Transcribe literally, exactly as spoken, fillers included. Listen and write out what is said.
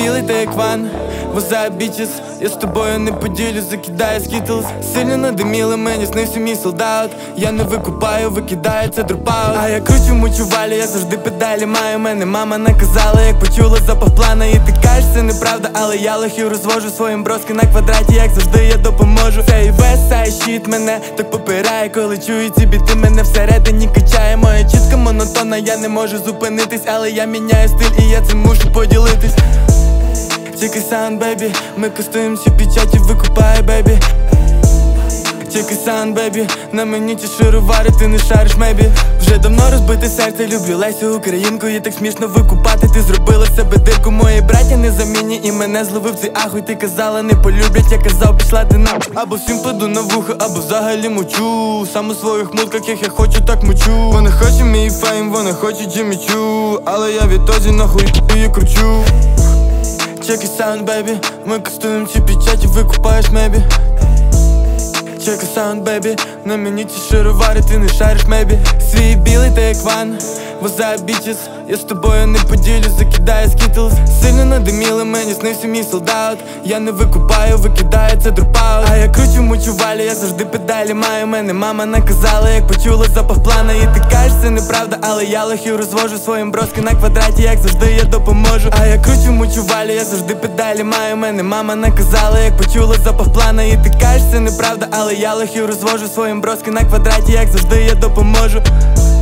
білий, та як ван, возаю бічес. Я з тобою не поділюсь, закидаю скітлс. Сильно надиміли, мені снився мій солдат. Я не викупаю, викидаю, це дропаут. А я кручу, мучу валю, я завжди педалі маю. Мене мама наказала, як почула запах плана. І ти кажеш, це неправда, але я лохів розвожу своїм броски на квадраті, як завжди я допоможу. Цей весай щит мене так попирає, коли чую ці біти, мене всередині качає. Моя чітка монотонна, я не можу зупинитись, але я міняю стиль і я цим мушу поділитись. Чекай саунд, бейбі, ми кастуємо всі печаті, викупай, бейбі. Чекай саунд, бейбі, на мені ті шаровари, ти не шариш, мейбі. Вже давно розбите серце, люблю Лесю Українку. І так смішно викупати, ти зробила себе дирку. Мої браття незамінні і мене зловив цей ахуй. Ти казала не полюблять, я казав пішла ти на. Або всім паду на вухо, або взагалі мучу. Сам у своїх мутках, як я хочу, так мучу. Вони хочуть мій фейм, вони хочуть Джиммі Чу, але я відтоді нахуй її кручу. Чекай саунд, бейбі, ми кастуємо ці печаті, викупаєш, мейбі. Чекай саунд, бейбі, на мені ці шаровари, ти не шариш, мейбі. Свій білий, та як ван, возаю бічес. Я з тобою не поділюсь, закидаю скітлс. Сильно надиміли, мені снився мій солдат. Я не викупаю, викидаю, це дропаут. А я кручу, мучу валю, я завжди педалі маю. Мене мама наказала, як почула запах плана. І ти кажеш, це неправда, але я лохів розвожу своїм броски на квадраті, як завжди я допоможу. А я кручу, мучу валю, я завжди педалі маю. Мене мама наказала, як почула запах плана. І ти кажеш, це неправда, але я лохів розвожу своїм броски на квадраті, як завжди я допоможу.